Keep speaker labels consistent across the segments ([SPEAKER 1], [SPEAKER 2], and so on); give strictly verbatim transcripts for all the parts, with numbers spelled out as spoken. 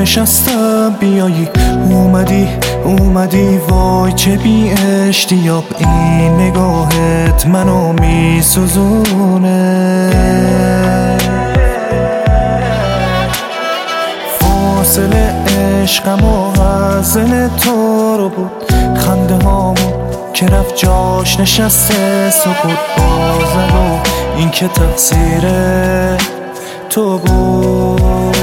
[SPEAKER 1] نشستم بیایی اومدی اومدی وای چه بی اشتیاب این نگاهت منو می سوزونه فاصله عشقم و حزن تو رو بود خنده هامو که رفت جاش نشسته سکوت بازم و این که تقصیر تو بود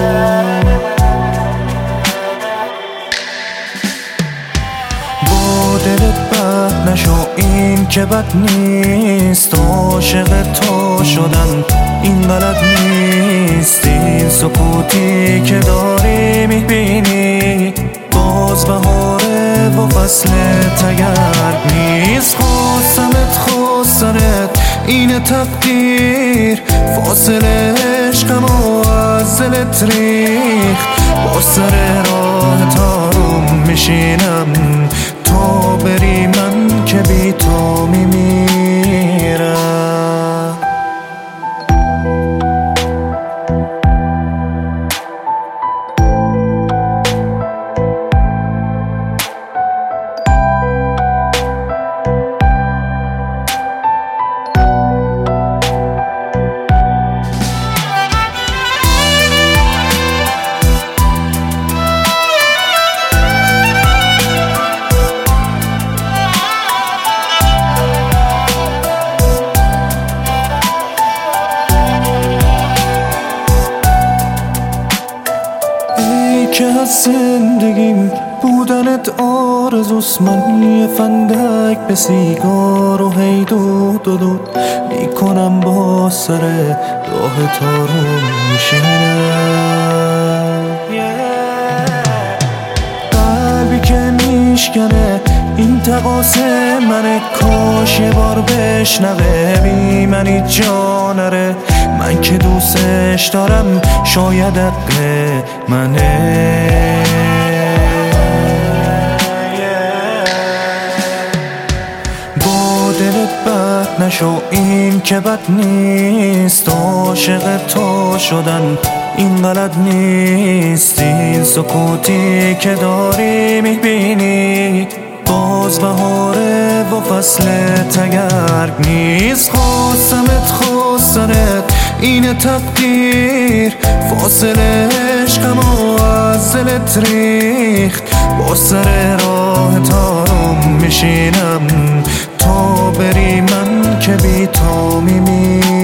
[SPEAKER 1] با دلت بد نشو این که بد نیست عاشق تو شدن این غلط نیست این سکوتی که داری میبینی باز بهاره و فصل تگرگ نیست خواستمت خواستنت این تقدیر فاصله عشقم و از دلت ریخت با سر راه تاروم میشینم تا بری من که بی تو میمیرم که از زندگیم بودنت آرزوست من یه فندک به سیگار و هی دود و دود میکنم با سر راه تارون میشینم قلبی که میشکنه این تقاسه منه کاش یه بار بشنوه بی منی جا نره من که دوستش دارم شاید حق منه با دلت بد نشو این که بد نیست عاشق تو شدن این غلط نیست این سکوتی که داری میبینی باز بهاره و فصل تگرگ نیست خواستمت خواستنت این تقدیر فاصله عشقم و از دلت ریخت با سر راه تاروم میشینم تا بری من که بی تو میمیرم